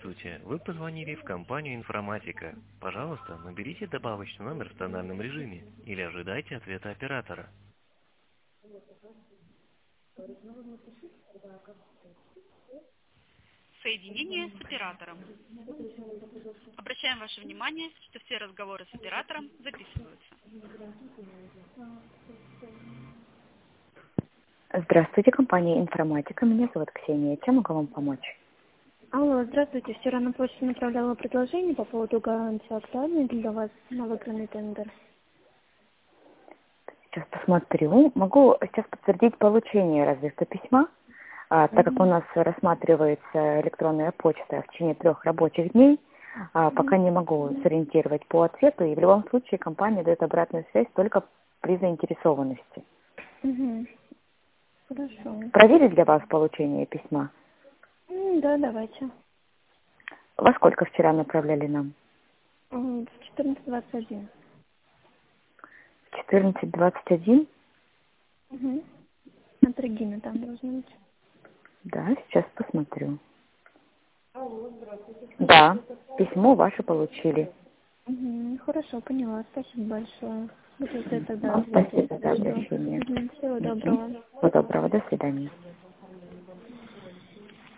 Здравствуйте, вы позвонили в компанию «Информатика». Пожалуйста, наберите добавочный номер в тональном режиме или ожидайте ответа оператора. Соединение с оператором. Обращаем ваше внимание, что все разговоры с оператором записываются. Здравствуйте, компания «Информатика». Меня зовут Ксения. Чем могу вам помочь? Алло, здравствуйте. Вчера на почту направляла предложение по поводу гарантии. Актуальный для вас на выигранный тендер? Сейчас посмотрю. Могу сейчас подтвердить получение разве что письма, так как у нас рассматривается электронная почта в течение 3 рабочих дней. Пока не могу сориентировать по ответу, и в любом случае компания дает обратную связь только при заинтересованности. Хорошо. Проверить для вас получение письма? Да, давайте. Во сколько вчера направляли нам? В 14:21. В 14:21? От Регины там должно быть. Да, сейчас посмотрю. Да, письмо ваше получили. Хорошо, поняла. Спасибо большое. Буду ждать тогда Вам ответа. спасибо за обращение. Всего доброго. Всего доброго, до свидания.